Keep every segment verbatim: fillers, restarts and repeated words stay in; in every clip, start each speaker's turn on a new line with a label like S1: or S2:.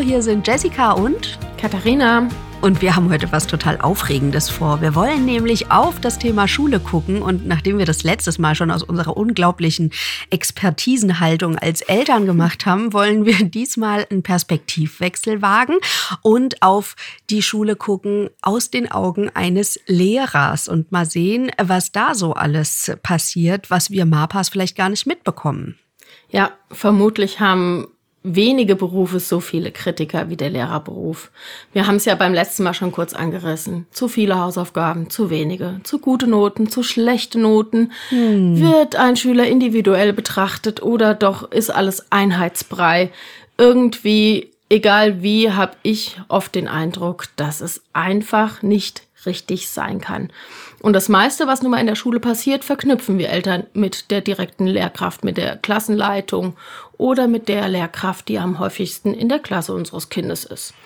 S1: hier sind Jessica und
S2: Katharina.
S1: Und wir haben heute was total Aufregendes vor. Wir wollen nämlich auf das Thema Schule gucken. Und nachdem wir das letztes Mal schon aus unserer unglaublichen Expertisenhaltung als Eltern gemacht haben, wollen wir diesmal einen Perspektivwechsel wagen und auf die Schule gucken aus den Augen eines Lehrers und mal sehen, was da so alles passiert, was wir Mapas vielleicht gar nicht mitbekommen.
S2: Ja, vermutlich haben wenige Berufe so viele Kritiker wie der Lehrerberuf. Wir haben es ja beim letzten Mal schon kurz angerissen. Zu viele Hausaufgaben, zu wenige, zu gute Noten, zu schlechte Noten. Hm. Wird ein Schüler individuell betrachtet oder doch ist alles Einheitsbrei? Irgendwie, egal wie, habe ich oft den Eindruck, dass es einfach nicht richtig sein kann. Und das meiste, was nun mal in der Schule passiert, verknüpfen wir Eltern mit der direkten Lehrkraft, mit der Klassenleitung oder mit der Lehrkraft, die am häufigsten in der Klasse unseres Kindes ist.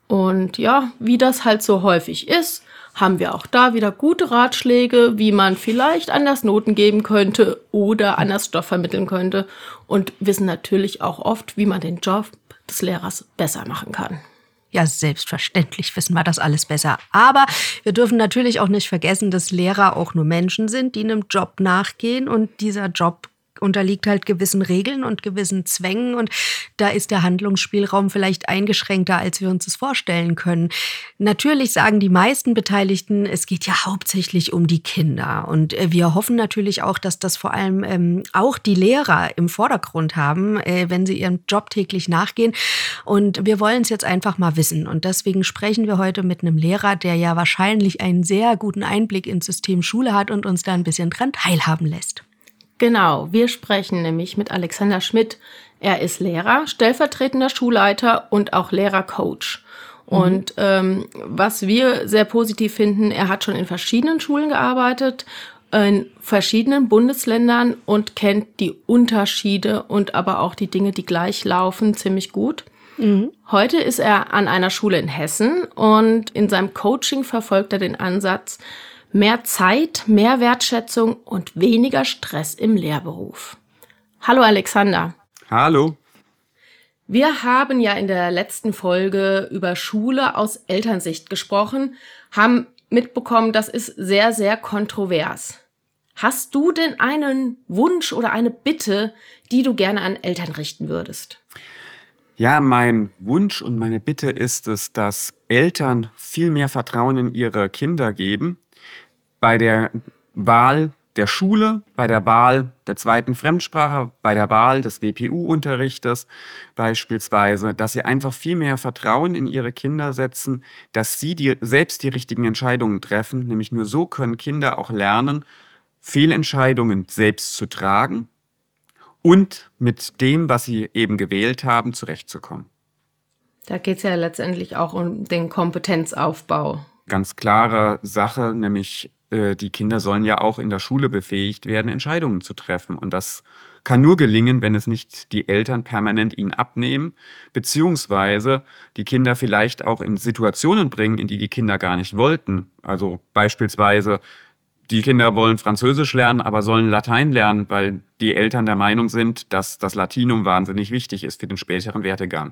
S2: Und ja, wie das halt so häufig ist, haben wir auch da wieder gute Ratschläge, wie man vielleicht anders Noten geben könnte oder anders Stoff vermitteln könnte und wissen natürlich auch oft, wie man den Job des Lehrers besser machen kann.
S1: Ja, selbstverständlich wissen wir das alles besser. Aber wir dürfen natürlich auch nicht vergessen, dass Lehrer auch nur Menschen sind, die einem Job nachgehen. Und dieser Job unterliegt halt gewissen Regeln und gewissen Zwängen. Und da ist der Handlungsspielraum vielleicht eingeschränkter, als wir uns das vorstellen können. Natürlich sagen die meisten Beteiligten, es geht ja hauptsächlich um die Kinder. Und wir hoffen natürlich auch, dass das vor allem ähm, auch die Lehrer im Vordergrund haben, äh, wenn sie ihrem Job täglich nachgehen. Und wir wollen es jetzt einfach mal wissen. Und deswegen sprechen wir heute mit einem Lehrer, der ja wahrscheinlich einen sehr guten Einblick ins System Schule hat und uns da ein bisschen dran teilhaben lässt.
S2: Genau, wir sprechen nämlich mit Alexander Schmidt. Er ist Lehrer, stellvertretender Schulleiter und auch Lehrercoach. Mhm. Und ähm, was wir sehr positiv finden, er hat schon in verschiedenen Schulen gearbeitet, in verschiedenen Bundesländern und kennt die Unterschiede und aber auch die Dinge, die gleich laufen, ziemlich gut. Mhm. Heute ist er an einer Schule in Hessen und in seinem Coaching verfolgt er den Ansatz, mehr Zeit, mehr Wertschätzung und weniger Stress im Lehrberuf. Hallo Alexander.
S3: Hallo.
S2: Wir haben ja in der letzten Folge über Schule aus Elternsicht gesprochen, haben mitbekommen, das ist sehr, sehr kontrovers. Hast du denn einen Wunsch oder eine Bitte, die du gerne an Eltern richten würdest?
S3: Ja, mein Wunsch und meine Bitte ist es, dass Eltern viel mehr Vertrauen in ihre Kinder geben. Bei der Wahl der Schule, bei der Wahl der zweiten Fremdsprache, bei der Wahl des W P U-Unterrichtes beispielsweise, dass sie einfach viel mehr Vertrauen in ihre Kinder setzen, dass sie die, selbst die richtigen Entscheidungen treffen. Nämlich nur so können Kinder auch lernen, Fehlentscheidungen selbst zu tragen und mit dem, was sie eben gewählt haben, zurechtzukommen.
S2: Da geht es ja letztendlich auch um den Kompetenzaufbau.
S3: Ganz klare Sache, nämlich äh, die Kinder sollen ja auch in der Schule befähigt werden, Entscheidungen zu treffen. Und das kann nur gelingen, wenn es nicht die Eltern permanent ihnen abnehmen, beziehungsweise die Kinder vielleicht auch in Situationen bringen, in die die Kinder gar nicht wollten. Also beispielsweise, die Kinder wollen Französisch lernen, aber sollen Latein lernen, weil die Eltern der Meinung sind, dass das Latinum wahnsinnig wichtig ist für den späteren Werdegang.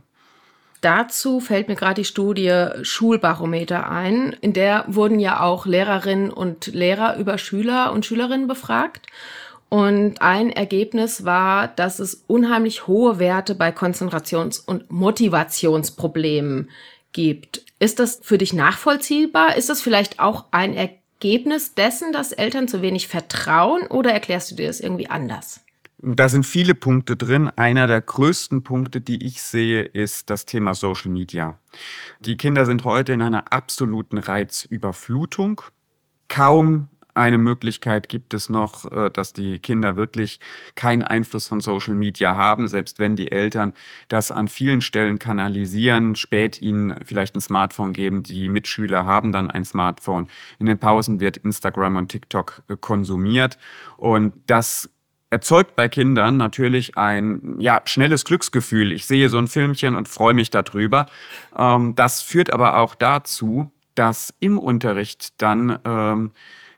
S2: Dazu fällt mir gerade die Studie Schulbarometer ein. In der wurden ja auch Lehrerinnen und Lehrer über Schüler und Schülerinnen befragt. Und ein Ergebnis war, dass es unheimlich hohe Werte bei Konzentrations- und Motivationsproblemen gibt. Ist das für dich nachvollziehbar? Ist das vielleicht auch ein Ergebnis dessen, dass Eltern zu wenig vertrauen, oder erklärst du dir das irgendwie anders?
S3: Da sind viele Punkte drin. Einer der größten Punkte, die ich sehe, ist das Thema Social Media. Die Kinder sind heute in einer absoluten Reizüberflutung. Kaum eine Möglichkeit gibt es noch, dass die Kinder wirklich keinen Einfluss von Social Media haben, selbst wenn die Eltern das an vielen Stellen kanalisieren, spät ihnen vielleicht ein Smartphone geben. Die Mitschüler haben dann ein Smartphone. In den Pausen wird Instagram und TikTok konsumiert und das erzeugt bei Kindern natürlich ein ja, schnelles Glücksgefühl. Ich sehe so ein Filmchen und freue mich darüber. Ähm, das führt aber auch dazu, dass im Unterricht dann ähm,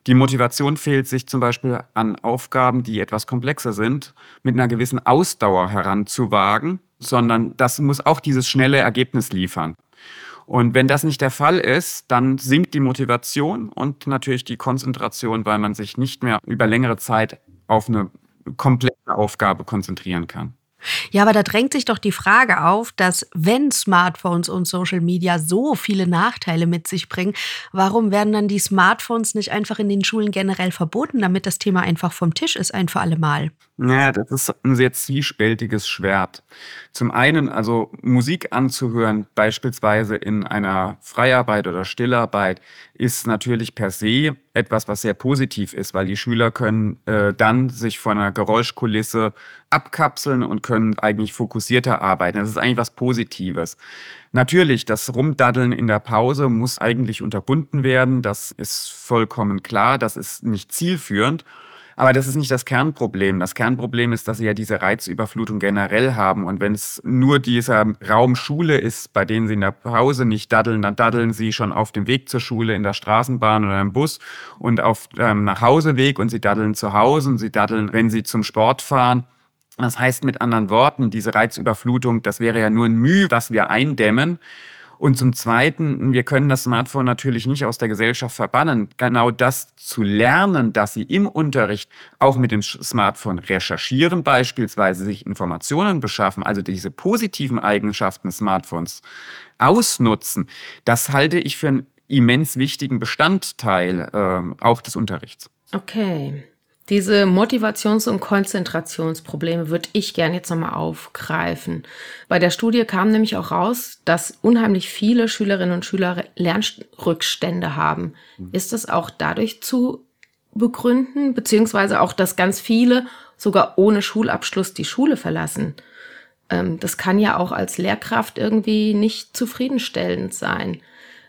S3: Die Motivation fehlt, sich zum Beispiel an Aufgaben, die etwas komplexer sind, mit einer gewissen Ausdauer heranzuwagen, sondern das muss auch dieses schnelle Ergebnis liefern. Und wenn das nicht der Fall ist, dann sinkt die Motivation und natürlich die Konzentration, weil man sich nicht mehr über längere Zeit auf eine komplexe Aufgabe konzentrieren kann.
S1: Ja, aber da drängt sich doch die Frage auf, dass wenn Smartphones und Social Media so viele Nachteile mit sich bringen, warum werden dann die Smartphones nicht einfach in den Schulen generell verboten, damit das Thema einfach vom Tisch ist, ein für alle Mal?
S3: Ja, das ist ein sehr zwiespältiges Schwert. Zum einen, also Musik anzuhören, beispielsweise in einer Freiarbeit oder Stillarbeit, ist natürlich per se etwas, was sehr positiv ist, weil die Schüler können äh, dann sich von einer Geräuschkulisse abkapseln und können eigentlich fokussierter arbeiten. Das ist eigentlich was Positives. Natürlich, das Rumdaddeln in der Pause muss eigentlich unterbunden werden. Das ist vollkommen klar. Das ist nicht zielführend. Aber das ist nicht das Kernproblem. Das Kernproblem ist, dass sie ja diese Reizüberflutung generell haben. Und wenn es nur dieser Raum Schule ist, bei dem sie in der Pause nicht daddeln, dann daddeln sie schon auf dem Weg zur Schule, in der Straßenbahn oder im Bus und auf ähm, Nachhauseweg und sie daddeln zu Hause und sie daddeln, wenn sie zum Sport fahren. Das heißt mit anderen Worten, diese Reizüberflutung, das wäre ja nur ein Mühe, das wir eindämmen. Und zum Zweiten, wir können das Smartphone natürlich nicht aus der Gesellschaft verbannen. Genau das zu lernen, dass sie im Unterricht auch mit dem Smartphone recherchieren, beispielsweise sich Informationen beschaffen, also diese positiven Eigenschaften des Smartphones ausnutzen, das halte ich für einen immens wichtigen Bestandteil äh, auch des Unterrichts.
S2: Okay. Diese Motivations- und Konzentrationsprobleme würde ich gerne jetzt nochmal aufgreifen. Bei der Studie kam nämlich auch raus, dass unheimlich viele Schülerinnen und Schüler Lernrückstände haben. Ist das auch dadurch zu begründen, beziehungsweise auch, dass ganz viele sogar ohne Schulabschluss die Schule verlassen? Ähm, das kann ja auch als Lehrkraft irgendwie nicht zufriedenstellend sein.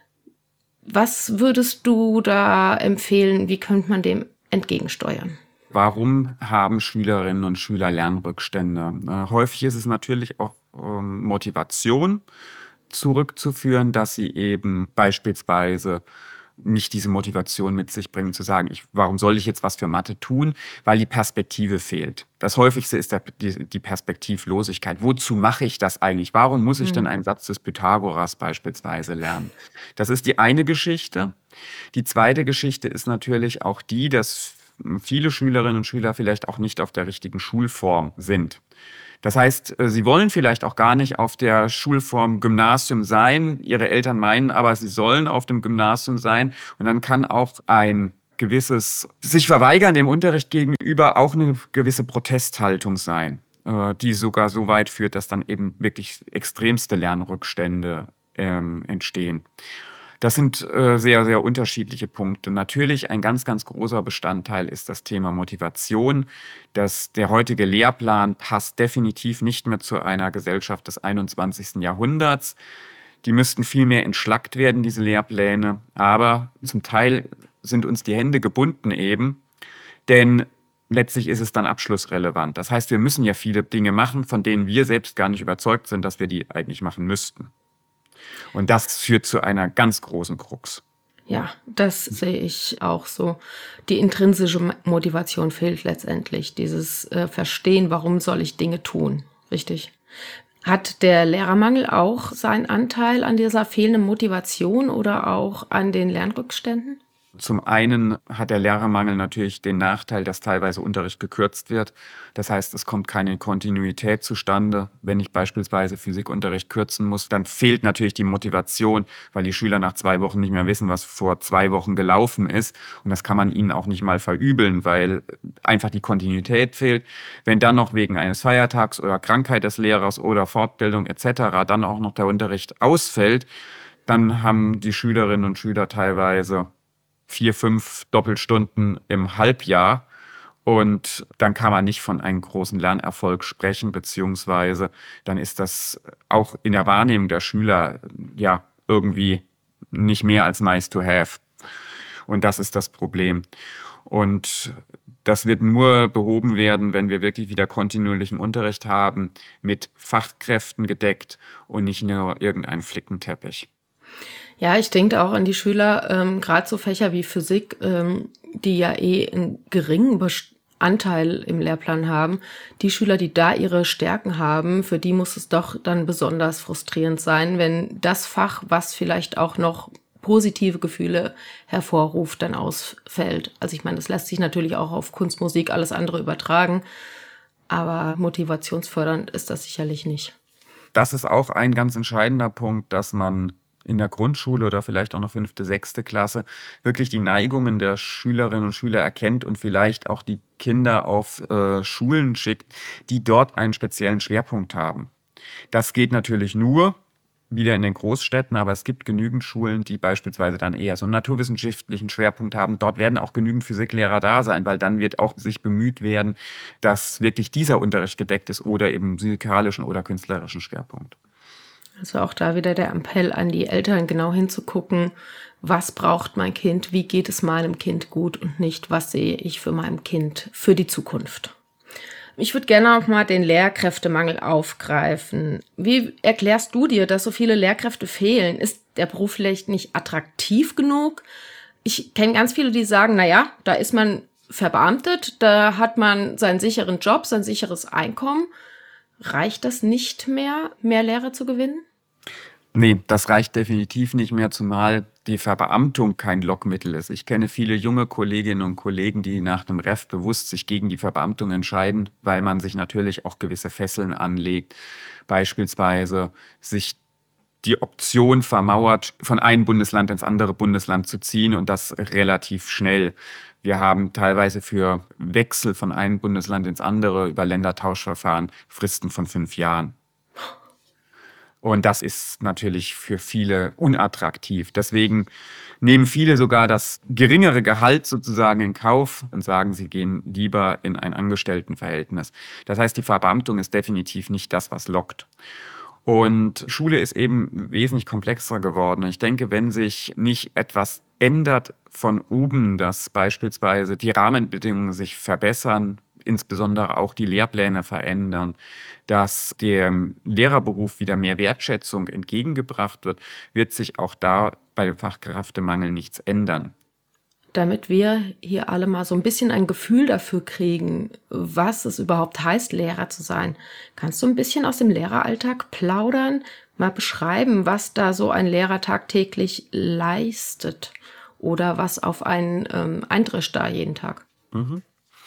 S2: Was würdest du da empfehlen? Wie könnte man dem entgegensteuern?
S3: Warum haben Schülerinnen und Schüler Lernrückstände? Äh, häufig ist es natürlich auch ähm, Motivation zurückzuführen, dass sie eben beispielsweise nicht diese Motivation mit sich bringen, zu sagen, ich, warum soll ich jetzt was für Mathe tun? Weil die Perspektive fehlt. Das häufigste ist der, die, die Perspektivlosigkeit. Wozu mache ich das eigentlich? Warum muss ich denn einen Satz des Pythagoras beispielsweise lernen? Das ist die eine Geschichte. Die zweite Geschichte ist natürlich auch die, dass viele Schülerinnen und Schüler vielleicht auch nicht auf der richtigen Schulform sind. Das heißt, sie wollen vielleicht auch gar nicht auf der Schulform Gymnasium sein. Ihre Eltern meinen aber, sie sollen auf dem Gymnasium sein. Und dann kann auch ein gewisses sich verweigern dem Unterricht gegenüber auch eine gewisse Protesthaltung sein, die sogar so weit führt, dass dann eben wirklich extremste Lernrückstände ähm, entstehen. Das sind äh, sehr, sehr unterschiedliche Punkte. Natürlich ein ganz, ganz großer Bestandteil ist das Thema Motivation. Das, der heutige Lehrplan passt definitiv nicht mehr zu einer Gesellschaft des einundzwanzigsten Jahrhunderts. Die müssten viel mehr entschlackt werden, diese Lehrpläne. Aber zum Teil sind uns die Hände gebunden eben, denn letztlich ist es dann abschlussrelevant. Das heißt, wir müssen ja viele Dinge machen, von denen wir selbst gar nicht überzeugt sind, dass wir die eigentlich machen müssten. Und das führt zu einer ganz großen Krux.
S2: Ja, das sehe ich auch so. Die intrinsische Motivation fehlt letztendlich. Dieses äh, Verstehen, warum soll ich Dinge tun. Richtig. Hat der Lehrermangel auch seinen Anteil an dieser fehlenden Motivation oder auch an den Lernrückständen?
S3: Zum einen hat der Lehrermangel natürlich den Nachteil, dass teilweise Unterricht gekürzt wird. Das heißt, es kommt keine Kontinuität zustande. Wenn ich beispielsweise Physikunterricht kürzen muss, dann fehlt natürlich die Motivation, weil die Schüler nach zwei Wochen nicht mehr wissen, was vor zwei Wochen gelaufen ist. Und das kann man ihnen auch nicht mal verübeln, weil einfach die Kontinuität fehlt. Wenn dann noch wegen eines Feiertags oder Krankheit des Lehrers oder Fortbildung et cetera dann auch noch der Unterricht ausfällt, dann haben die Schülerinnen und Schüler teilweise vier, fünf Doppelstunden im Halbjahr. Und dann kann man nicht von einem großen Lernerfolg sprechen, beziehungsweise dann ist das auch in der Wahrnehmung der Schüler ja irgendwie nicht mehr als nice to have. Und das ist das Problem. Und das wird nur behoben werden, wenn wir wirklich wieder kontinuierlichen Unterricht haben, mit Fachkräften gedeckt und nicht nur irgendein Flickenteppich.
S2: Ja, ich denke auch an die Schüler, ähm, gerade so Fächer wie Physik, ähm, die ja eh einen geringen Best- Anteil im Lehrplan haben, die Schüler, die da ihre Stärken haben, für die muss es doch dann besonders frustrierend sein, wenn das Fach, was vielleicht auch noch positive Gefühle hervorruft, dann ausfällt. Also ich meine, das lässt sich natürlich auch auf Kunst, Musik, alles andere übertragen, aber motivationsfördernd ist das sicherlich nicht.
S3: Das ist auch ein ganz entscheidender Punkt, dass man in der Grundschule oder vielleicht auch noch fünfte, sechste Klasse wirklich die Neigungen der Schülerinnen und Schüler erkennt und vielleicht auch die Kinder auf äh, Schulen schickt, die dort einen speziellen Schwerpunkt haben. Das geht natürlich nur wieder in den Großstädten, aber es gibt genügend Schulen, die beispielsweise dann eher so einen naturwissenschaftlichen Schwerpunkt haben. Dort werden auch genügend Physiklehrer da sein, weil dann wird auch sich bemüht werden, dass wirklich dieser Unterricht gedeckt ist oder eben musikalischen oder künstlerischen Schwerpunkt.
S2: Also auch da wieder der Appell an die Eltern, genau hinzugucken, was braucht mein Kind, wie geht es meinem Kind gut und nicht, was sehe ich für mein Kind für die Zukunft. Ich würde gerne auch mal den Lehrkräftemangel aufgreifen. Wie erklärst du dir, dass so viele Lehrkräfte fehlen? Ist der Beruf vielleicht nicht attraktiv genug? Ich kenne ganz viele, die sagen, naja, da ist man verbeamtet, da hat man seinen sicheren Job, sein sicheres Einkommen. Reicht das nicht mehr, mehr Lehrer zu gewinnen?
S3: Nee, das reicht definitiv nicht mehr, zumal die Verbeamtung kein Lockmittel ist. Ich kenne viele junge Kolleginnen und Kollegen, die nach dem Ref bewusst sich gegen die Verbeamtung entscheiden, weil man sich natürlich auch gewisse Fesseln anlegt. Beispielsweise sich die Option vermauert, von einem Bundesland ins andere Bundesland zu ziehen und das relativ schnell. Wir haben teilweise für Wechsel von einem Bundesland ins andere über Ländertauschverfahren Fristen von fünf Jahren. Und das ist natürlich für viele unattraktiv. Deswegen nehmen viele sogar das geringere Gehalt sozusagen in Kauf und sagen, sie gehen lieber in ein Angestelltenverhältnis. Das heißt, die Verbeamtung ist definitiv nicht das, was lockt. Und Schule ist eben wesentlich komplexer geworden. Ich denke, wenn sich nicht etwas ändert von oben, dass beispielsweise die Rahmenbedingungen sich verbessern, insbesondere auch die Lehrpläne verändern, dass dem Lehrerberuf wieder mehr Wertschätzung entgegengebracht wird, wird sich auch da bei dem Fachkräftemangel nichts ändern.
S2: Damit wir hier alle mal so ein bisschen ein Gefühl dafür kriegen, was es überhaupt heißt, Lehrer zu sein, kannst du ein bisschen aus dem Lehreralltag plaudern, mal beschreiben, was da so ein Lehrer tagtäglich leistet oder was auf einen ähm, eindrischt da jeden Tag?
S3: Mhm.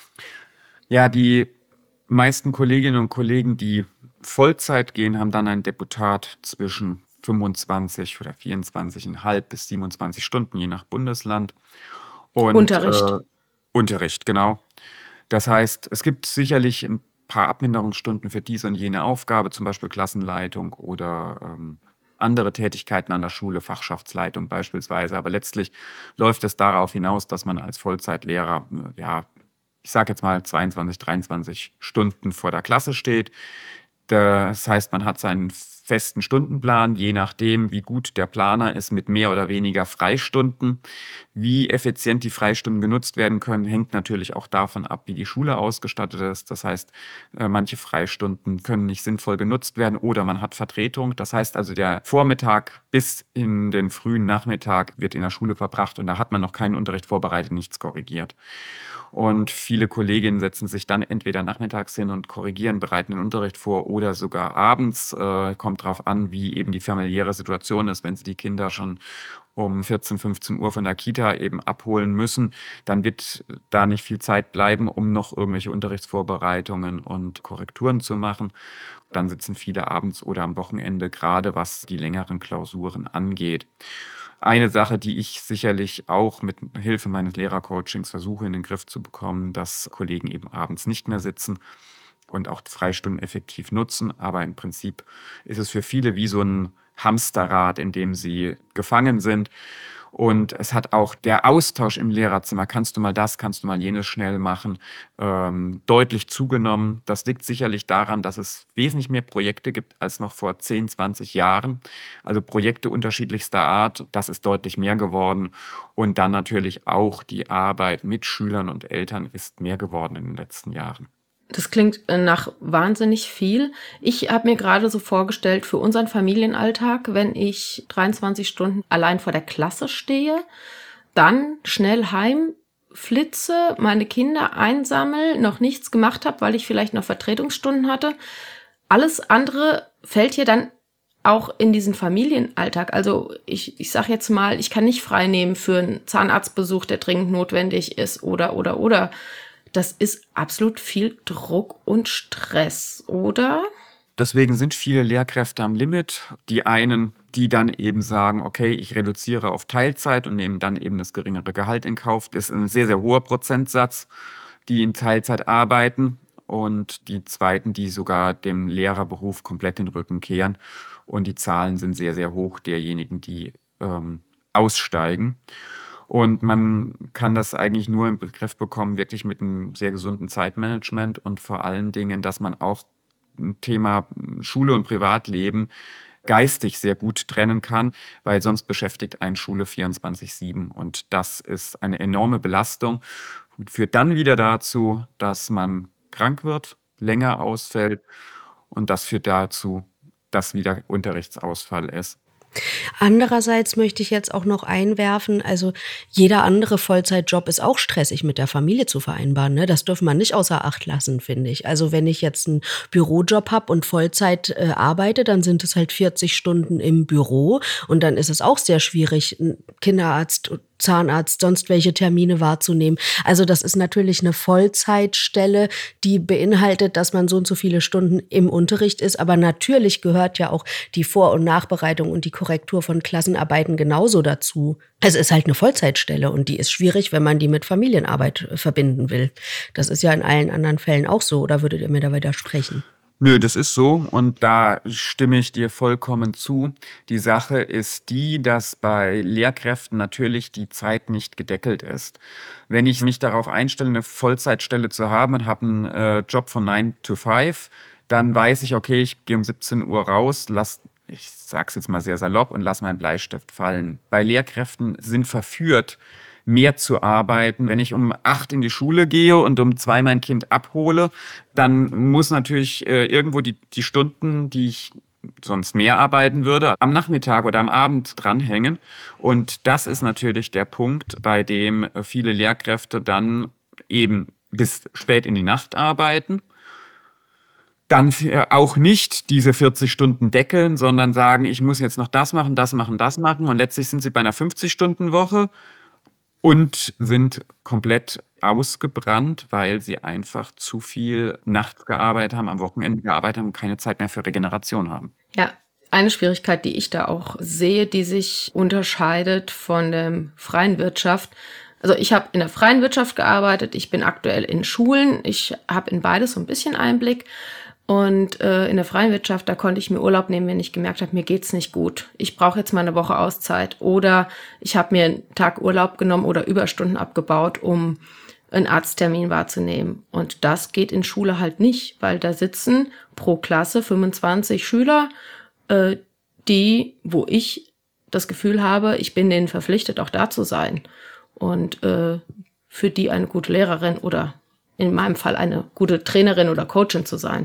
S3: Ja, die meisten Kolleginnen und Kollegen, die Vollzeit gehen, haben dann ein Deputat zwischen fünfundzwanzig oder vierundzwanzig Komma fünf bis siebenundzwanzig Stunden, je nach Bundesland. Und,
S2: Unterricht.
S3: Äh, Unterricht, genau. Das heißt, es gibt sicherlich ein paar Abminderungsstunden für diese und jene Aufgabe, zum Beispiel Klassenleitung oder ähm, andere Tätigkeiten an der Schule, Fachschaftsleitung beispielsweise. Aber letztlich läuft es darauf hinaus, dass man als Vollzeitlehrer, ja, ich sage jetzt mal zweiundzwanzig, dreiundzwanzig Stunden vor der Klasse steht. Das heißt, man hat seinen festen Stundenplan, je nachdem, wie gut der Planer ist, mit mehr oder weniger Freistunden. Wie effizient die Freistunden genutzt werden können, hängt natürlich auch davon ab, wie die Schule ausgestattet ist. Das heißt, manche Freistunden können nicht sinnvoll genutzt werden oder man hat Vertretung. Das heißt also, der Vormittag bis in den frühen Nachmittag wird in der Schule verbracht und da hat man noch keinen Unterricht vorbereitet, nichts korrigiert. Und viele Kolleginnen setzen sich dann entweder nachmittags hin und korrigieren, bereiten den Unterricht vor oder sogar abends. Äh, kommt drauf an, wie eben die familiäre Situation ist. Wenn sie die Kinder schon um vierzehn, fünfzehn Uhr von der Kita eben abholen müssen, dann wird da nicht viel Zeit bleiben, um noch irgendwelche Unterrichtsvorbereitungen und Korrekturen zu machen. Dann sitzen viele abends oder am Wochenende, gerade was die längeren Klausuren angeht. Eine Sache, die ich sicherlich auch mit Hilfe meines Lehrercoachings versuche in den Griff zu bekommen, dass Kollegen eben abends nicht mehr sitzen und auch Freistunden effektiv nutzen. Aber im Prinzip ist es für viele wie so ein Hamsterrad, in dem sie gefangen sind. Und es hat auch der Austausch im Lehrerzimmer, kannst du mal das, kannst du mal jenes schnell machen, ähm, deutlich zugenommen. Das liegt sicherlich daran, dass es wesentlich mehr Projekte gibt als noch vor zehn, zwanzig Jahren. Also Projekte unterschiedlichster Art, das ist deutlich mehr geworden. Und dann natürlich auch die Arbeit mit Schülern und Eltern ist mehr geworden in den letzten Jahren.
S2: Das klingt nach wahnsinnig viel. Ich habe mir gerade so vorgestellt, für unseren Familienalltag, wenn ich dreiundzwanzig Stunden allein vor der Klasse stehe, dann schnell heim, flitze, meine Kinder einsammle, noch nichts gemacht habe, weil ich vielleicht noch Vertretungsstunden hatte. Alles andere fällt hier dann auch in diesen Familienalltag. Also ich, ich sage jetzt mal, ich kann nicht frei nehmen für einen Zahnarztbesuch, der dringend notwendig ist oder, oder, oder. Das ist absolut viel Druck und Stress, oder?
S3: Deswegen sind viele Lehrkräfte am Limit. Die einen, die dann eben sagen, okay, ich reduziere auf Teilzeit und nehmen dann eben das geringere Gehalt in Kauf. Das ist ein sehr, sehr hoher Prozentsatz, die in Teilzeit arbeiten. Und die zweiten, die sogar dem Lehrerberuf komplett den Rücken kehren. Und die Zahlen sind sehr, sehr hoch derjenigen, die ähm, aussteigen. Und man kann das eigentlich nur im Begriff bekommen, wirklich mit einem sehr gesunden Zeitmanagement und vor allen Dingen, dass man auch ein Thema Schule und Privatleben geistig sehr gut trennen kann, weil sonst beschäftigt einen Schule vierundzwanzig sieben. Und das ist eine enorme Belastung und führt dann wieder dazu, dass man krank wird, länger ausfällt und das führt dazu, dass wieder Unterrichtsausfall ist.
S1: Andererseits möchte ich jetzt auch noch einwerfen, also jeder andere Vollzeitjob ist auch stressig mit der Familie zu vereinbaren. Ne? Das dürfen wir nicht außer Acht lassen, finde ich. Also wenn ich jetzt einen Bürojob habe und Vollzeit äh, arbeite, dann sind es halt vierzig Stunden im Büro und dann ist es auch sehr schwierig, einen Kinderarzt, Zahnarzt, sonst welche Termine wahrzunehmen. Also das ist natürlich eine Vollzeitstelle, die beinhaltet, dass man so und so viele Stunden im Unterricht ist. Aber natürlich gehört ja auch die Vor- und Nachbereitung und die Korrektur von Klassenarbeiten genauso dazu. Es ist halt eine Vollzeitstelle und die ist schwierig, wenn man die mit Familienarbeit verbinden will. Das ist ja in allen anderen Fällen auch so. Oder würdet ihr mir da widersprechen?
S3: Nö, das ist so und da stimme ich dir vollkommen zu. Die Sache ist die, dass bei Lehrkräften natürlich die Zeit nicht gedeckelt ist. Wenn ich mich darauf einstelle, eine Vollzeitstelle zu haben und habe einen äh, Job von nine to five, dann weiß ich, okay, ich gehe um siebzehn Uhr raus, lass, ich sag's jetzt mal sehr salopp, und lass meinen Bleistift fallen. Bei Lehrkräften sind verführt, mehr zu arbeiten. Wenn ich um acht in die Schule gehe und um zwei mein Kind abhole, dann muss natürlich äh, irgendwo die, die Stunden, die ich sonst mehr arbeiten würde, am Nachmittag oder am Abend dranhängen. Und das ist natürlich der Punkt, bei dem viele Lehrkräfte dann eben bis spät in die Nacht arbeiten. Dann auch nicht diese vierzig Stunden deckeln, sondern sagen, ich muss jetzt noch das machen, das machen, das machen. Und letztlich sind sie bei einer fünfzig-Stunden-Woche. Und sind komplett ausgebrannt, weil sie einfach zu viel nachts gearbeitet haben, am Wochenende gearbeitet haben und keine Zeit mehr für Regeneration haben.
S2: Ja, eine Schwierigkeit, die ich da auch sehe, die sich unterscheidet von der freien Wirtschaft. Also ich habe in der freien Wirtschaft gearbeitet, ich bin aktuell in Schulen, ich habe in beides so ein bisschen Einblick. Und äh, in der freien Wirtschaft, da konnte ich mir Urlaub nehmen, wenn ich gemerkt habe, mir geht's nicht gut. Ich brauche jetzt mal eine Woche Auszeit. Oder ich habe mir einen Tag Urlaub genommen oder Überstunden abgebaut, um einen Arzttermin wahrzunehmen. Und das geht in Schule halt nicht, weil da sitzen pro Klasse fünfundzwanzig Schüler, äh, die, wo ich das Gefühl habe, ich bin denen verpflichtet, auch da zu sein. Und äh, für die eine gute Lehrerin oder in meinem Fall eine gute Trainerin oder Coachin zu sein.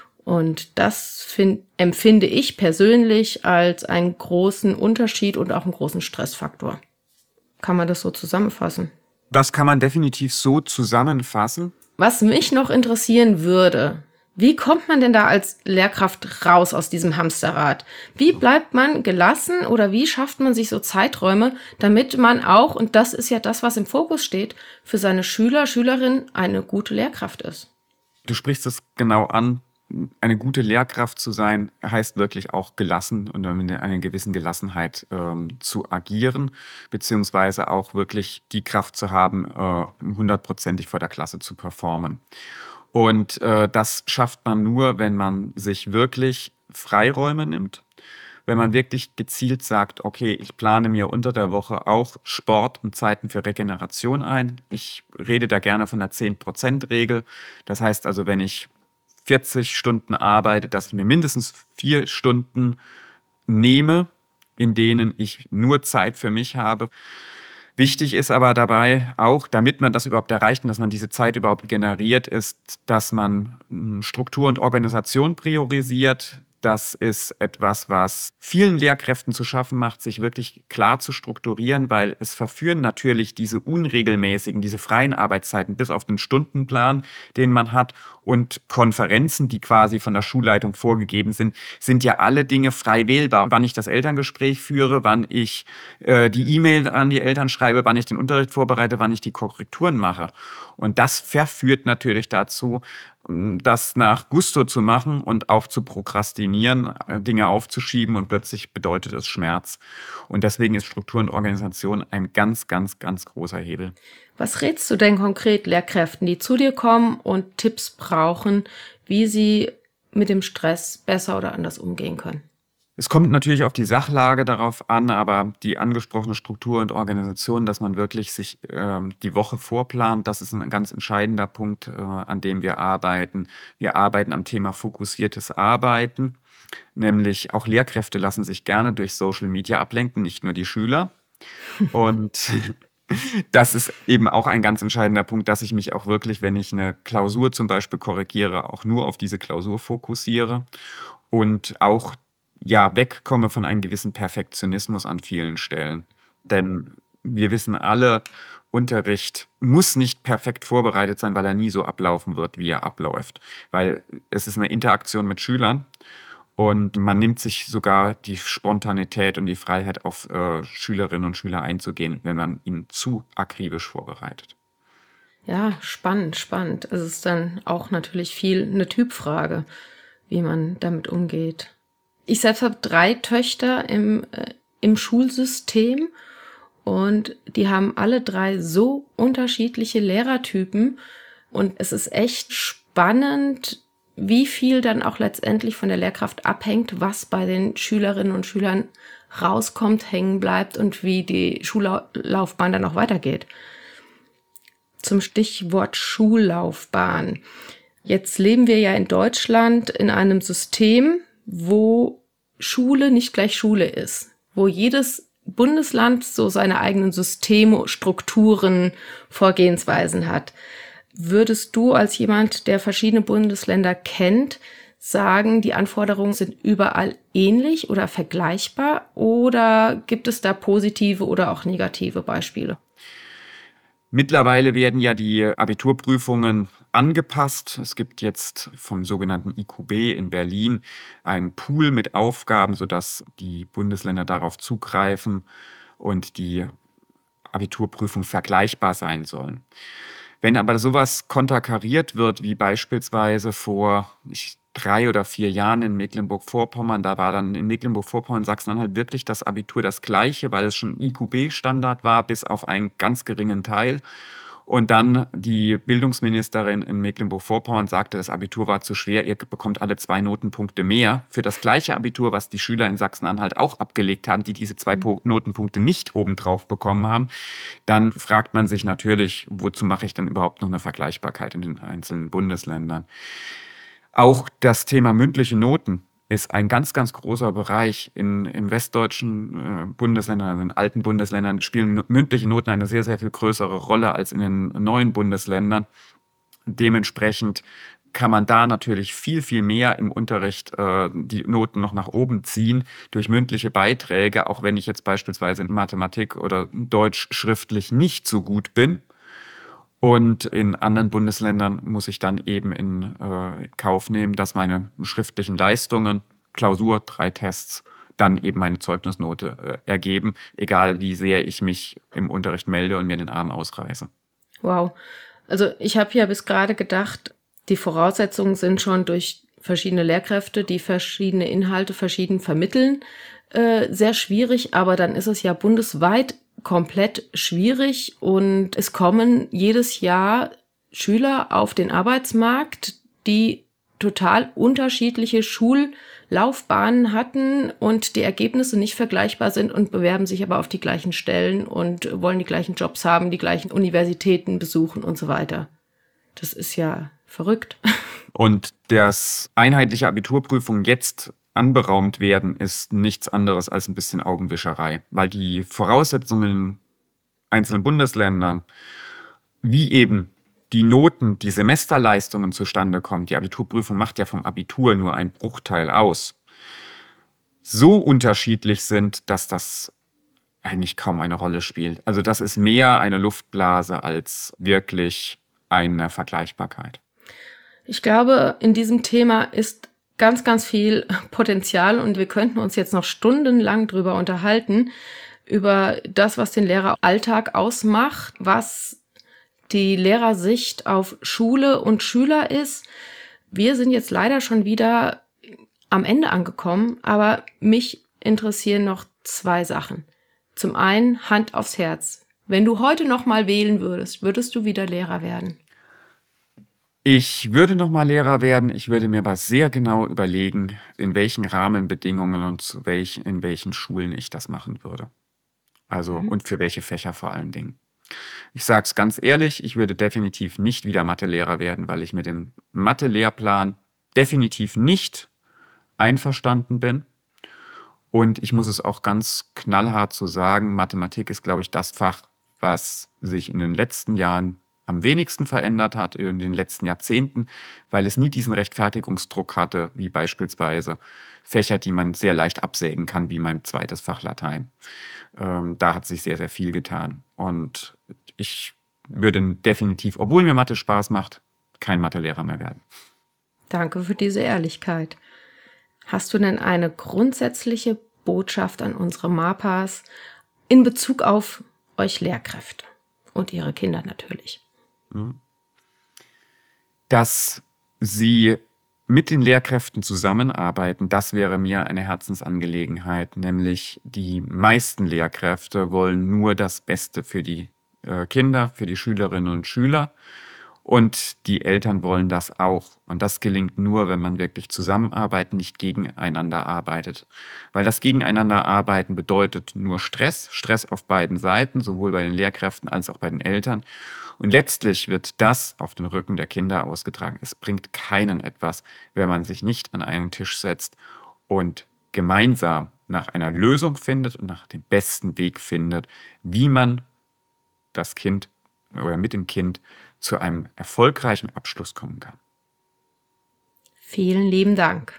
S2: Und das find, empfinde ich persönlich als einen großen Unterschied und auch einen großen Stressfaktor. Kann man das so zusammenfassen?
S3: Das kann man definitiv so zusammenfassen.
S2: Was mich noch interessieren würde, wie kommt man denn da als Lehrkraft raus aus diesem Hamsterrad? Wie bleibt man gelassen oder wie schafft man sich so Zeiträume, damit man auch, und das ist ja das, was im Fokus steht, für seine Schüler, Schülerinnen eine gute Lehrkraft ist?
S3: Du sprichst es genau an. Eine gute Lehrkraft zu sein, heißt wirklich auch gelassen und mit einer gewissen Gelassenheit ähm, zu agieren, beziehungsweise auch wirklich die Kraft zu haben, äh, hundertprozentig vor der Klasse zu performen. Und äh, das schafft man nur, wenn man sich wirklich Freiräume nimmt, wenn man wirklich gezielt sagt, okay, ich plane mir unter der Woche auch Sport und Zeiten für Regeneration ein. Ich rede da gerne von der zehn-Prozent-Regel. Das heißt also, wenn ich vierzig Stunden arbeite, dass ich mir mindestens vier Stunden nehme, in denen ich nur Zeit für mich habe. Wichtig ist aber dabei auch, damit man das überhaupt erreicht und dass man diese Zeit überhaupt generiert, ist, dass man Struktur und Organisation priorisiert, das ist etwas, was vielen Lehrkräften zu schaffen macht, sich wirklich klar zu strukturieren, weil es verführen natürlich diese unregelmäßigen, diese freien Arbeitszeiten bis auf den Stundenplan, den man hat, und Konferenzen, die quasi von der Schulleitung vorgegeben sind, sind ja alle Dinge frei wählbar. Wann ich das Elterngespräch führe, wann ich äh, die E-Mail an die Eltern schreibe, wann ich den Unterricht vorbereite, wann ich die Korrekturen mache. Und das verführt natürlich dazu, das nach Gusto zu machen und auch zu prokrastinieren, Dinge aufzuschieben, und plötzlich bedeutet es Schmerz. Und deswegen ist Struktur und Organisation ein ganz, ganz, ganz großer Hebel.
S2: Was rätst du denn konkret Lehrkräften, die zu dir kommen und Tipps brauchen, wie sie mit dem Stress besser oder anders umgehen können?
S3: Es kommt natürlich auf die Sachlage darauf an, aber die angesprochene Struktur und Organisation, dass man wirklich sich äh, die Woche vorplant, das ist ein ganz entscheidender Punkt, äh, an dem wir arbeiten. Wir arbeiten am Thema fokussiertes Arbeiten, nämlich auch Lehrkräfte lassen sich gerne durch Social Media ablenken, nicht nur die Schüler. Und das ist eben auch ein ganz entscheidender Punkt, dass ich mich auch wirklich, wenn ich eine Klausur zum Beispiel korrigiere, auch nur auf diese Klausur fokussiere und auch ja, wegkomme von einem gewissen Perfektionismus an vielen Stellen. Denn wir wissen alle, Unterricht muss nicht perfekt vorbereitet sein, weil er nie so ablaufen wird, wie er abläuft. Weil es ist eine Interaktion mit Schülern und man nimmt sich sogar die Spontanität und die Freiheit, auf äh, Schülerinnen und Schüler einzugehen, wenn man ihn zu akribisch vorbereitet.
S2: Ja, spannend, spannend. Es ist dann auch natürlich viel eine Typfrage, wie man damit umgeht. Ich selbst habe drei Töchter im, äh, im Schulsystem und die haben alle drei so unterschiedliche Lehrertypen und es ist echt spannend, wie viel dann auch letztendlich von der Lehrkraft abhängt, was bei den Schülerinnen und Schülern rauskommt, hängen bleibt und wie die Schullaufbahn dann auch weitergeht. Zum Stichwort Schullaufbahn. Jetzt leben wir ja in Deutschland in einem System, wo Schule nicht gleich Schule ist, wo jedes Bundesland so seine eigenen Systeme, Strukturen, Vorgehensweisen hat. Würdest du als jemand, der verschiedene Bundesländer kennt, sagen, die Anforderungen sind überall ähnlich oder vergleichbar, oder gibt es da positive oder auch negative Beispiele?
S3: Mittlerweile werden ja die Abiturprüfungen angepasst. Es gibt jetzt vom sogenannten I Q B in Berlin einen Pool mit Aufgaben, sodass die Bundesländer darauf zugreifen und die Abiturprüfungen vergleichbar sein sollen. Wenn aber sowas konterkariert wird, wie beispielsweise vor ich, drei oder vier Jahren in Mecklenburg-Vorpommern, da war dann in Mecklenburg-Vorpommern, Sachsen-Anhalt wirklich das Abitur das gleiche, weil es schon I Q B-Standard war, bis auf einen ganz geringen Teil. Und dann die Bildungsministerin in Mecklenburg-Vorpommern sagte, das Abitur war zu schwer, ihr bekommt alle zwei Notenpunkte mehr für das gleiche Abitur, was die Schüler in Sachsen-Anhalt auch abgelegt haben, die diese zwei Notenpunkte nicht obendrauf bekommen haben. Dann fragt man sich natürlich, wozu mache ich denn überhaupt noch eine Vergleichbarkeit in den einzelnen Bundesländern? Auch das Thema mündliche Noten ist ein ganz, ganz großer Bereich. In, in westdeutschen äh, Bundesländern, also in alten Bundesländern, spielen mündliche Noten eine sehr, sehr viel größere Rolle als in den neuen Bundesländern. Dementsprechend kann man da natürlich viel, viel mehr im Unterricht äh, die Noten noch nach oben ziehen durch mündliche Beiträge, auch wenn ich jetzt beispielsweise in Mathematik oder Deutsch schriftlich nicht so gut bin. Und in anderen Bundesländern muss ich dann eben in äh, Kauf nehmen, dass meine schriftlichen Leistungen, Klausur, drei Tests, dann eben meine Zeugnisnote äh, ergeben, egal wie sehr ich mich im Unterricht melde und mir den Arm ausreiße.
S2: Wow. Also ich habe ja bis gerade gedacht, die Voraussetzungen sind schon durch verschiedene Lehrkräfte, die verschiedene Inhalte verschieden vermitteln, äh, sehr schwierig, aber dann ist es ja bundesweit komplett schwierig und es kommen jedes Jahr Schüler auf den Arbeitsmarkt, die total unterschiedliche Schullaufbahnen hatten und die Ergebnisse nicht vergleichbar sind und bewerben sich aber auf die gleichen Stellen und wollen die gleichen Jobs haben, die gleichen Universitäten besuchen und so weiter. Das ist ja verrückt.
S3: Und das einheitliche Abiturprüfung jetzt anberaumt werden, ist nichts anderes als ein bisschen Augenwischerei, weil die Voraussetzungen in einzelnen Bundesländern, wie eben die Noten, die Semesterleistungen zustande kommen, die Abiturprüfung macht ja vom Abitur nur einen Bruchteil aus. so unterschiedlich sind, dass das eigentlich kaum eine Rolle spielt. Also das ist mehr eine Luftblase als wirklich eine Vergleichbarkeit.
S2: Ich glaube, in diesem Thema ist ganz, ganz viel Potenzial und wir könnten uns jetzt noch stundenlang drüber unterhalten, über das, was den Lehreralltag ausmacht, was die Lehrersicht auf Schule und Schüler ist. Wir sind jetzt leider schon wieder am Ende angekommen, aber mich interessieren noch zwei Sachen. Zum einen Hand aufs Herz. Wenn du heute noch mal wählen würdest, würdest du wieder Lehrer werden?
S3: Ich würde noch mal Lehrer werden. Ich würde mir aber sehr genau überlegen, in welchen Rahmenbedingungen und zu welchen, in welchen Schulen ich das machen würde. Also mhm. und für welche Fächer vor allen Dingen. Ich sage es ganz ehrlich, ich würde definitiv nicht wieder Mathelehrer werden, weil ich mit dem Mathe-Lehrplan definitiv nicht einverstanden bin. Und ich muss es auch ganz knallhart so sagen, Mathematik ist, glaube ich, das Fach, was sich in den letzten Jahren am wenigsten verändert hat, in den letzten Jahrzehnten, weil es nie diesen Rechtfertigungsdruck hatte, wie beispielsweise Fächer, die man sehr leicht absägen kann, wie mein zweites Fach Latein. Ähm, da hat sich sehr, sehr viel getan. Und ich würde definitiv, obwohl mir Mathe Spaß macht, kein Mathelehrer mehr werden.
S2: Danke für diese Ehrlichkeit. Hast du denn eine grundsätzliche Botschaft an unsere MAPAs in Bezug auf euch Lehrkräfte und ihre Kinder natürlich?
S3: Dass sie mit den Lehrkräften zusammenarbeiten, das wäre mir eine Herzensangelegenheit. Nämlich die meisten Lehrkräfte wollen nur das Beste für die äh, Kinder, für die Schülerinnen und Schüler. Und die Eltern wollen das auch. Und das gelingt nur, wenn man wirklich zusammenarbeitet, nicht gegeneinander arbeitet. Weil das Gegeneinanderarbeiten bedeutet nur Stress, Stress auf beiden Seiten, sowohl bei den Lehrkräften als auch bei den Eltern. Und letztlich wird das auf den Rücken der Kinder ausgetragen. Es bringt keinen etwas, wenn man sich nicht an einen Tisch setzt und gemeinsam nach einer Lösung findet und nach dem besten Weg findet, wie man das Kind oder mit dem Kind zu einem erfolgreichen Abschluss kommen kann.
S2: Vielen lieben Dank.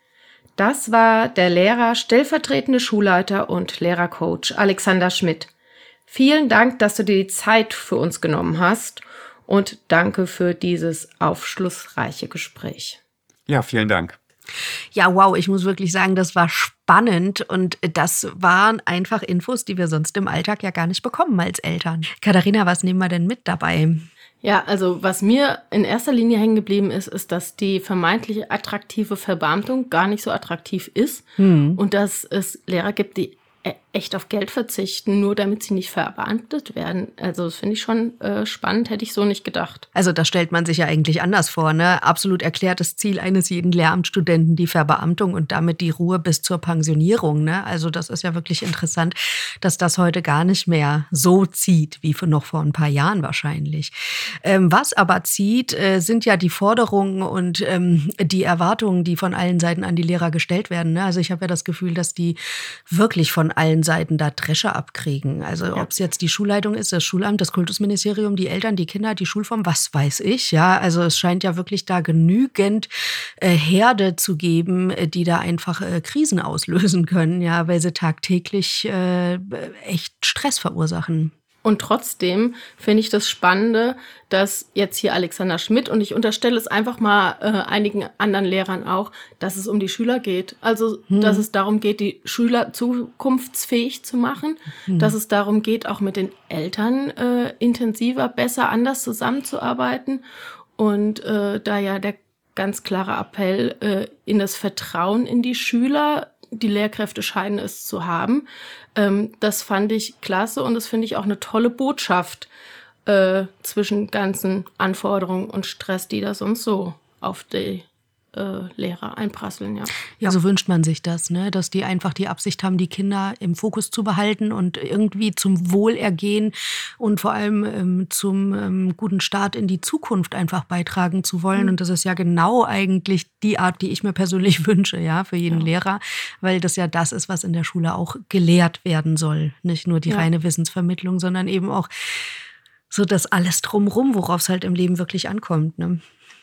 S2: Das war der Lehrer, stellvertretende Schulleiter und Lehrercoach Alexander Schmidt. Vielen Dank, dass du dir die Zeit für uns genommen hast und danke für dieses aufschlussreiche Gespräch.
S3: Ja, vielen Dank.
S1: Ja, wow, ich muss wirklich sagen, das war spannend und das waren einfach Infos, die wir sonst im Alltag ja gar nicht bekommen als Eltern. Katharina, was nehmen wir denn mit dabei?
S2: Ja, also was mir in erster Linie hängen geblieben ist, ist, dass die vermeintliche attraktive Verbeamtung gar nicht so attraktiv ist hm. und dass es Lehrer gibt, die echt auf Geld verzichten, nur damit sie nicht verbeamtet werden. Also das finde ich schon äh, spannend, hätte ich so nicht gedacht.
S1: Also das stellt man sich ja eigentlich anders vor, ne? Absolut erklärtes Ziel eines jeden Lehramtsstudenten, die Verbeamtung und damit die Ruhe bis zur Pensionierung, ne? Also das ist ja wirklich interessant, dass das heute gar nicht mehr so zieht, wie für noch vor ein paar Jahren wahrscheinlich. Ähm, was aber zieht, äh, sind ja die Forderungen und ähm, die Erwartungen, die von allen Seiten an die Lehrer gestellt werden, ne? Also ich habe ja das Gefühl, dass die wirklich von allen Seiten da Dresche abkriegen. Also ja. Ob es jetzt die Schulleitung ist, das Schulamt, das Kultusministerium, die Eltern, die Kinder, die Schulform, was weiß ich. Ja, also es scheint ja wirklich da genügend äh, Herde zu geben, die da einfach äh, Krisen auslösen können, ja, weil sie tagtäglich äh, echt Stress verursachen.
S2: Und trotzdem finde ich das Spannende, dass jetzt hier Alexander Schmidt, und ich unterstelle es einfach mal äh, einigen anderen Lehrern auch, dass es um die Schüler geht. Also, hm. dass es darum geht, die Schüler zukunftsfähig zu machen, hm. dass es darum geht, auch mit den Eltern äh, intensiver, besser, anders zusammenzuarbeiten. Und äh, da ja der ganz klare Appell äh, in das Vertrauen in die Schüler, die Lehrkräfte scheinen es zu haben. Ähm, das fand ich klasse und das finde ich auch eine tolle Botschaft äh, zwischen ganzen Anforderungen und Stress, die da sonst so auf die äh, Lehrer einprasseln. Ja.
S1: Ja, so wünscht man sich das, ne? Dass die einfach die Absicht haben, die Kinder im Fokus zu behalten und irgendwie zum Wohlergehen und vor allem ähm, zum ähm, guten Start in die Zukunft einfach beitragen zu wollen. Mhm. Und das ist ja genau eigentlich die Art, die ich mir persönlich wünsche, ja, für jeden ja. Lehrer, weil das ja das ist, was in der Schule auch gelehrt werden soll. Nicht nur die ja. reine Wissensvermittlung, sondern eben auch so das alles drumrum, worauf es halt im Leben wirklich ankommt, ne?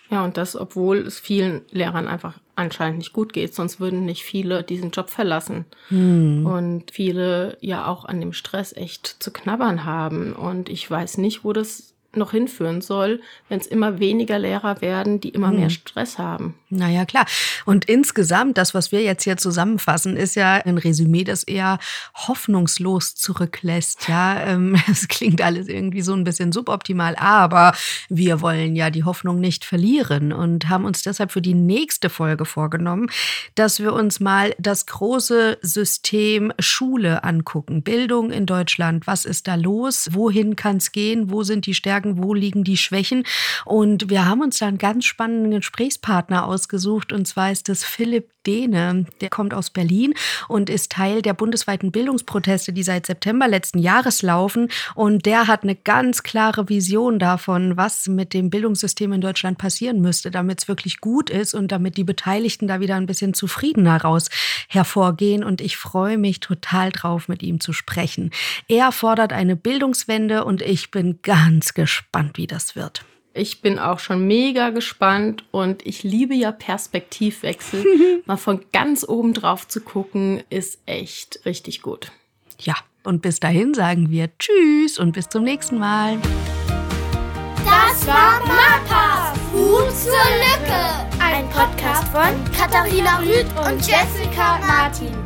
S2: Ja, und das, obwohl es vielen Lehrern einfach anscheinend nicht gut geht. Sonst würden nicht viele diesen Job verlassen. Hm. Und viele ja auch an dem Stress echt zu knabbern haben. Und ich weiß nicht, wo das noch hinführen soll, wenn es immer weniger Lehrer werden, die immer hm. mehr Stress haben.
S1: Naja, klar. Und insgesamt, das, was wir jetzt hier zusammenfassen, ist ja ein Resümee, das eher hoffnungslos zurücklässt. Ja, ähm, es klingt alles irgendwie so ein bisschen suboptimal, aber wir wollen ja die Hoffnung nicht verlieren und haben uns deshalb für die nächste Folge vorgenommen, dass wir uns mal das große System Schule angucken. Bildung in Deutschland. Was ist da los? Wohin kann es gehen? Wo sind die Stärken? Wo liegen die Schwächen? Und wir haben uns da einen ganz spannenden Gesprächspartner ausgesucht. ausgesucht und zwar ist das Philipp Dehne. Der kommt aus Berlin und ist Teil der bundesweiten Bildungsproteste, die seit September letzten Jahres laufen und der hat eine ganz klare Vision davon, was mit dem Bildungssystem in Deutschland passieren müsste, damit es wirklich gut ist und damit die Beteiligten da wieder ein bisschen zufriedener raus hervorgehen und ich freue mich total drauf, mit ihm zu sprechen. Er fordert eine Bildungswende und ich bin ganz gespannt, wie das wird.
S2: Ich bin auch schon mega gespannt und ich liebe ja Perspektivwechsel. Mal von ganz oben drauf zu gucken, ist echt richtig gut.
S1: Ja, und bis dahin sagen wir Tschüss und bis zum nächsten Mal.
S4: Das war Mappa, Hut zur Lücke. Ein Podcast von Katharina Rüth und Jessica Martin.